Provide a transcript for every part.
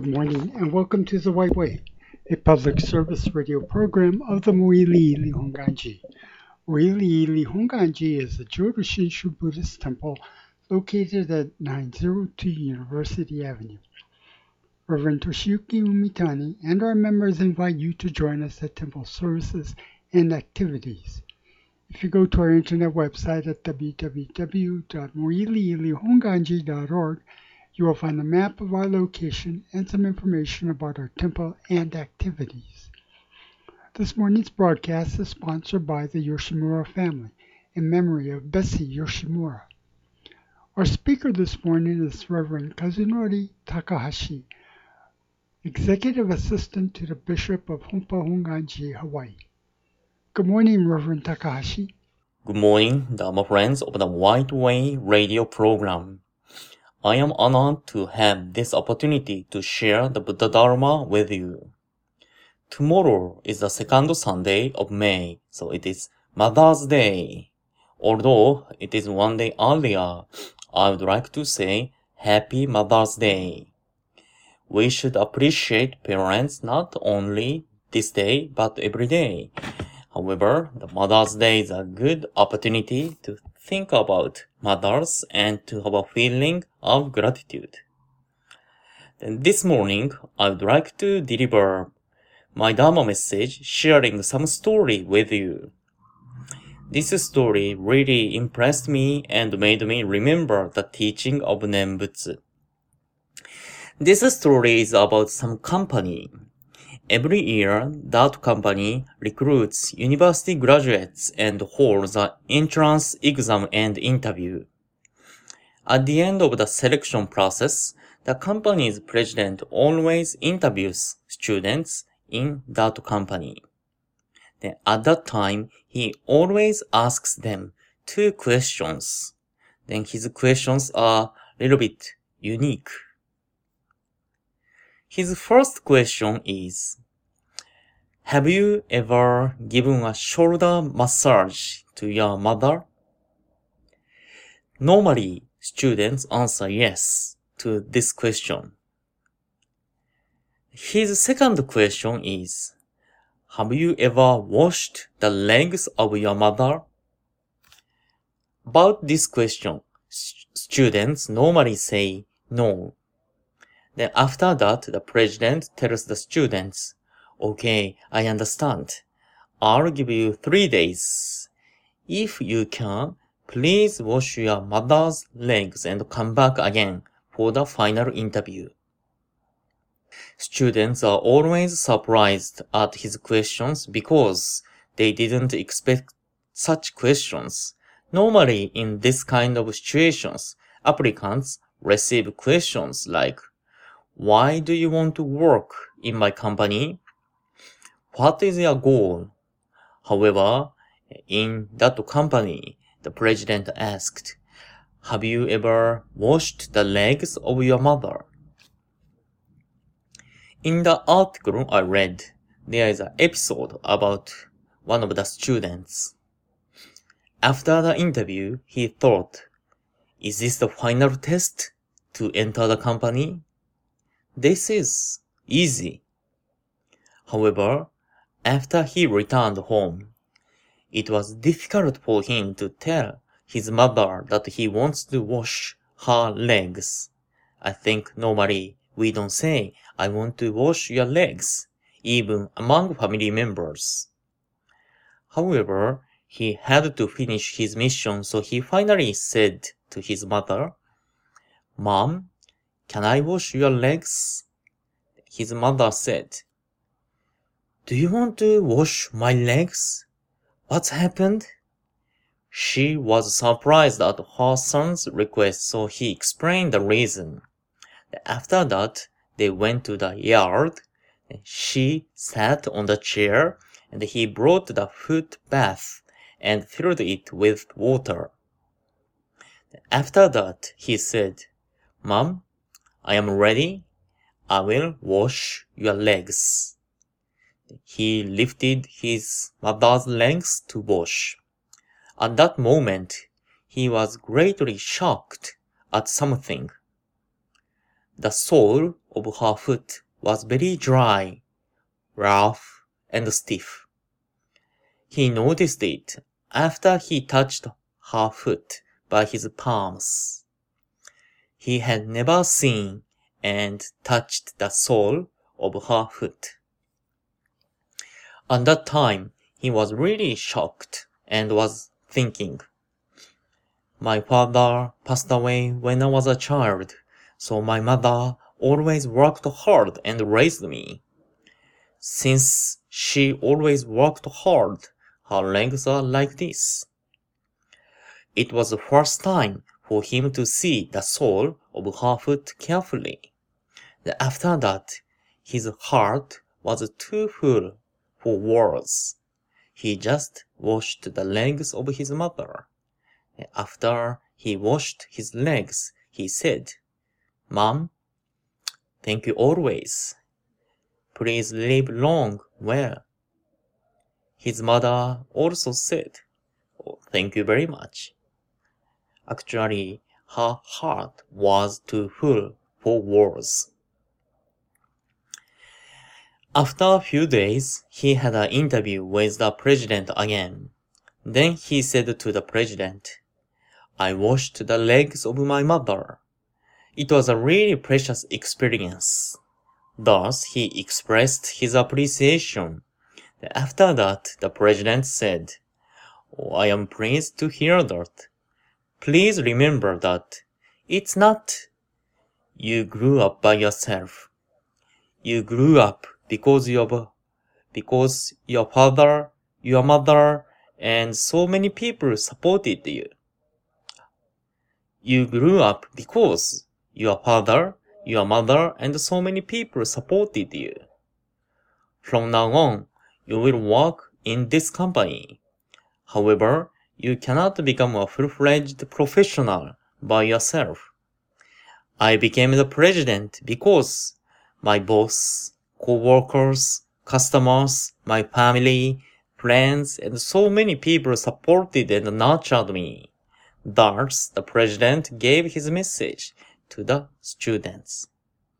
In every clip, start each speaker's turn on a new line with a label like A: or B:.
A: morning and welcome to The White Way, a public service radio program of the Moiliili Honganji. Moiliili Honganji is a Jodo Shinshu Buddhist temple located at 902 University Avenue. Reverend Toshiyuki Umitani and our members invite you to join us at temple services and activities. If you go to our internet website at www.moiliilihonganji.org, you will find a map of our location and some information about our temple and activities. This morning's broadcast is sponsored by the Yoshimura family in memory of Bessie Yoshimura. Our speaker this morning is Reverend Kazunori Takahashi, Executive Assistant to the Bishop of Humpa Honganji, Hawaii. Good morning, Reverend Takahashi.
B: Good morning, Dharma friends of the White Way radio program. I am honored to have this opportunity to share the Buddha Dharma with you. Tomorrow is the second Sunday of May, so it is Mother's Day. Although it is one day earlier, I would like to say Happy Mother's Day. We should appreciate parents not only this day, but every day. However, the Mother's Day is a good opportunity to think about mothers and to have a feeling of gratitude. Then this morning, I would like to deliver my Dharma message sharing some story with you. This story really impressed me and made me remember the teaching of Nembutsu. This story is about some company. Every year, that company recruits university graduates and holds an entrance exam and interview. At the end of the selection process, the company's president always interviews students in that company. Then at that time, he always asks them 2 questions. Then his questions are a little bit unique. His first question is, have you ever given a shoulder massage to your mother? Normally, students answer yes to this question. His second question is, have you ever washed the legs of your mother? About this question, students normally say no. Then after that, the president tells the students, okay, I understand. I'll give you 3 days. If you can, please wash your mother's legs and come back again for the final interview. Students are always surprised at his questions because they didn't expect such questions. Normally, in this kind of situations, applicants receive questions like, why do you want to work in my company? What is your goal? However, in that company, the president asked, have you ever washed the legs of your mother? In the article I read, there is an episode about one of the students. After the interview, he thought, is this the final test to enter the company? This is easy. However, after he returned home, it was difficult for him to tell his mother that he wants to wash her legs. I think normally we don't say, I want to wash your legs, even among family members. However, he had to finish his mission, so he finally said to his mother, Mom, can I wash your legs? His mother said, do you want to wash my legs? What's happened? She was surprised at her son's request, so he explained the reason. After that, they went to the yard. She sat on the chair, and he brought the foot bath and filled it with water. After that, he said, Mom, I am ready. I will wash your legs. He lifted his mother's legs to wash. At that moment, he was greatly shocked at something. The soul of her foot was very dry, rough, and stiff. He noticed it after he touched her foot by his palms. He had never seen and touched the sole of her foot. At that time, he was really shocked and was thinking, "My father passed away when I was a child, so my mother always worked hard and raised me. Since she always worked hard, her legs are like this." It was the first time for him to see the sole of her foot carefully. After that, his heart was too full for words. He just washed the legs of his mother. After he washed his legs, he said, "Mom, thank you always. Please live long, well." His mother also said, "Oh, thank you very much." Actually, her heart was too full for words. After a few days, he had an interview with the president again. Then he said to the president, "I washed the legs of my mother. It was a really precious experience." Thus, he expressed his appreciation. After that, the president said, "Oh, I am pleased to hear that. Please remember that it's not you grew up by yourself. You grew up because your father, your mother, and so many people supported you. You grew up because your father, your mother, and so many people supported you. From now on, you will work in this company. However, you cannot become a full-fledged professional by yourself. I became the president because my boss, co-workers, customers, my family, friends, and so many people supported and nurtured me." Thus, the president gave his message to the students.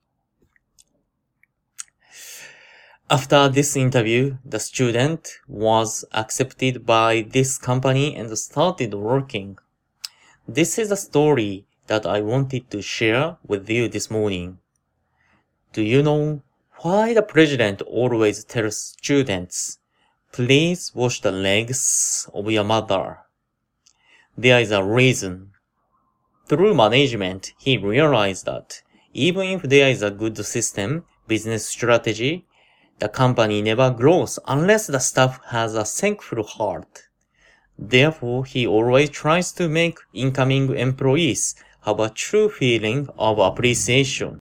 B: After this interview, the student was accepted by this company and started working. This is a story that I wanted to share with you this morning. Do you know why the president always tells students, "Please wash the legs of your mother"? There is a reason. Through management, he realized that even if there is a good system, business strategy, the company never grows unless the staff has a thankful heart. Therefore, he always tries to make incoming employees have a true feeling of appreciation.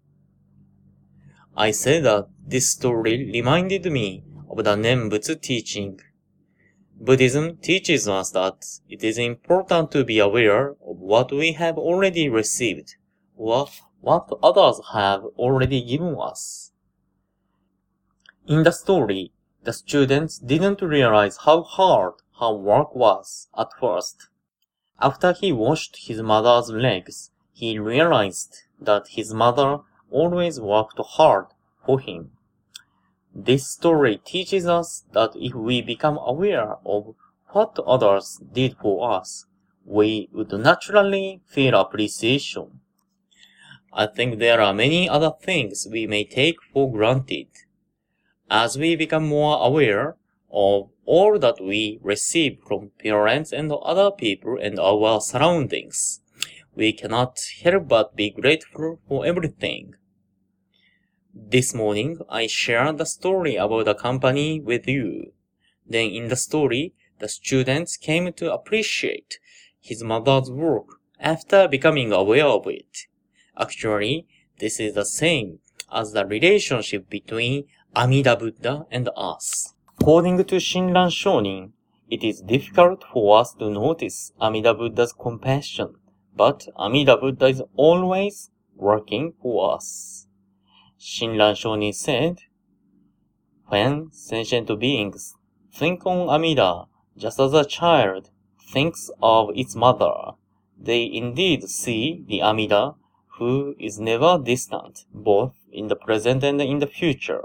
B: I say that this story reminded me of the Nenbutsu teaching. Buddhism teaches us that it is important to be aware of what we have already received, or what others have already given us. In the story, the students didn't realize how hard her work was at first. After he washed his mother's legs, he realized that his mother always worked hard for him. This story teaches us that if we become aware of what others did for us, we would naturally feel appreciation. I think there are many other things we may take for granted. As we become more aware of all that we receive from parents and other people and our surroundings, we cannot help but be grateful for everything. This morning, I shared the story about the company with you. Then in the story, the students came to appreciate his mother's work after becoming aware of it. Actually, this is the same as the relationship between Amida Buddha and us. According to Shinran Shonin, it is difficult for us to notice Amida Buddha's compassion, but Amida Buddha is always working for us. Shinran Shonin said, "When sentient beings think on Amida just as a child thinks of its mother, they indeed see the Amida who is never distant, both in the present and in the future.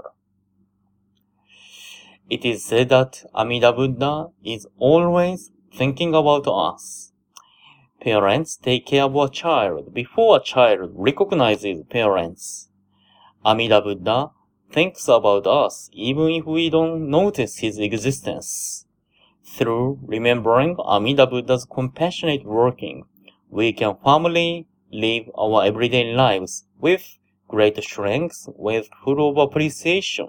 B: It is said that Amida Buddha is always thinking about us. Parents take care of a child before a child recognizes parents. Amida Buddha thinks about us even if we don't notice his existence. Through remembering Amida Buddha's compassionate working, we can firmly live our everyday lives with great strength, with full of appreciation.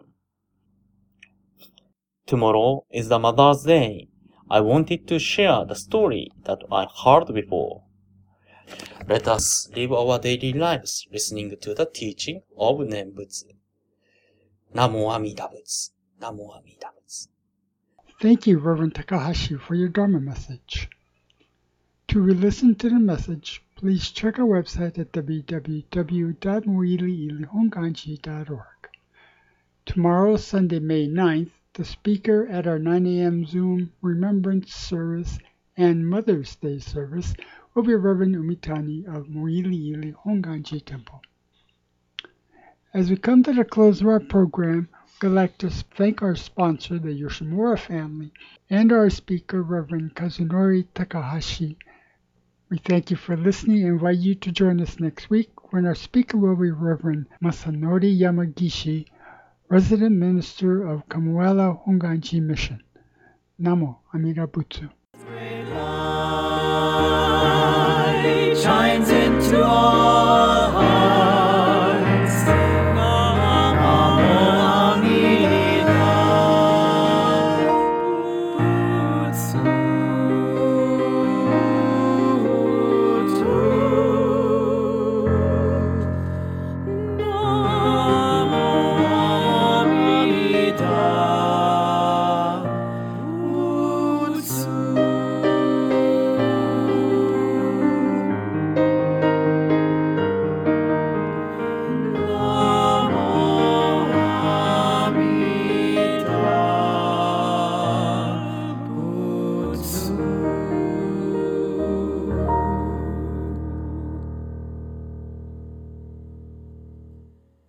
B: Tomorrow is the Mother's Day. I wanted to share the story that I heard before. Let us live our daily lives listening to the teaching of Nembutsu. Namo Amida Butsu. Namo Amida Butsu.
A: Thank you, Reverend Takahashi, for your Dharma message. To re-listen to the message, please check our website at www.muiliilihonganji.org. Tomorrow, Sunday, May 9th, the speaker at our 9 a.m. Zoom Remembrance Service and Mother's Day service will be Reverend Umitani of Muiliili Honganji Temple. As we come to the close of our program, we'd like to thank our sponsor, the Yoshimura family, and our speaker, Reverend Kazunori Takahashi. We thank you for listening and invite you to join us next week when our speaker will be Reverend Masanori Yamagishi, Resident Minister of Kamuela Honganji Mission. Namo Amida Butsu.